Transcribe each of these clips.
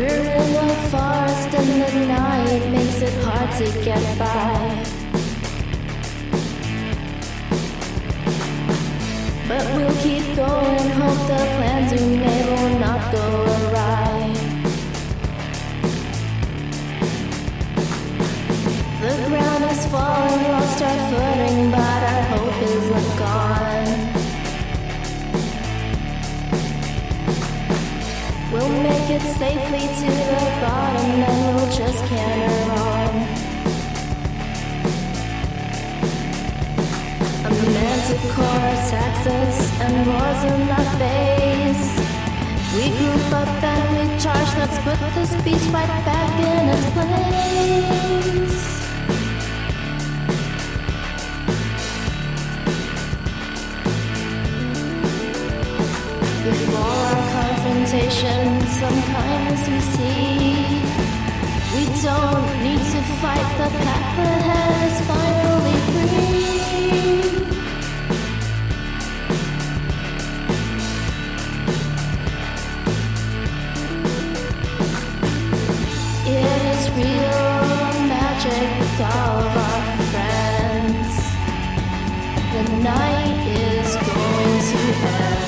We're in the forest and the night makes it hard to get by. But we'll keep going, hope the plans we made will not go awry. The ground is falling, lost our footing, but our hope isn't gone. We'll make it safely to the bottom, and we'll just canter on. A manticore attacks us and roars in our face. We group up and we charge, let's put this beast right back in its place. Before our confrontation, some kindness we see. We don't need to fight, the path ahead is finally free. It is real magic with all of our friends. The night is going to end.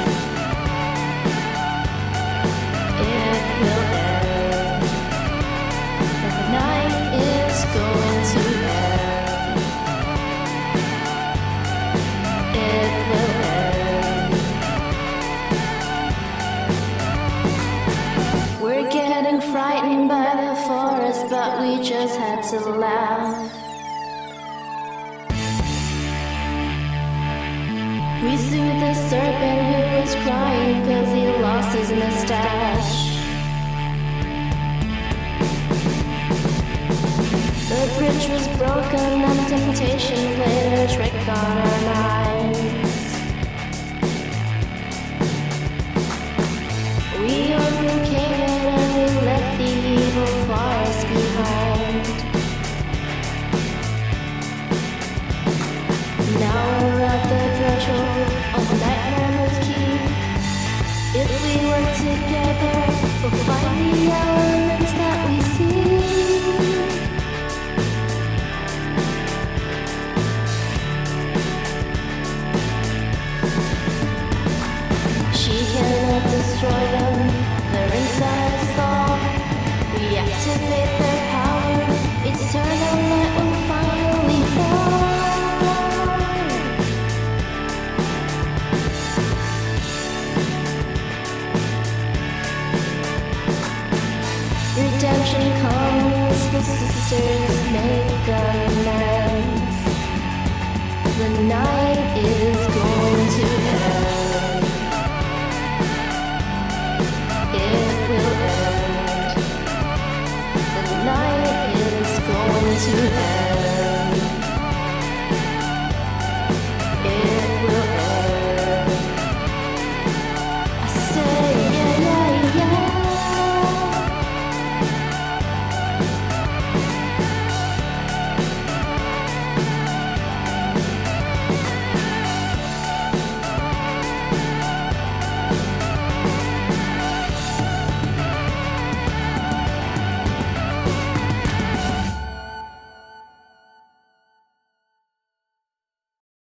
Frightened by the forest, but we just had to laugh. We soothed the serpent who was crying 'cause he lost his mustache. The bridge was broken and temptation played a trick on our minds. We overcame it and we left the evil forest behind. Now we're at the threshold of Nightmare Moon's Keep. If we work together, we'll find the elements that we seek. She cannot destroy them, they're inside us all. We activate their power, eternal light will finally fall. Redemption comes, the sisters make amends. The night is going to end. It will end. The night is going to end.